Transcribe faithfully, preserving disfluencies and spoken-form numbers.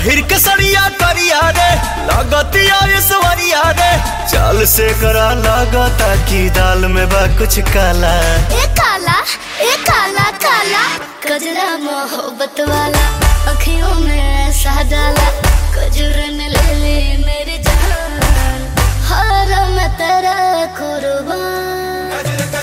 पहिर के सड़िया करिया रे लागतिया ईश्वरिया रे चाल से करा लागता की दाल में बा कुछ काला। ए काला ए काला काला गजरा मोहब्बत वाला अखियों में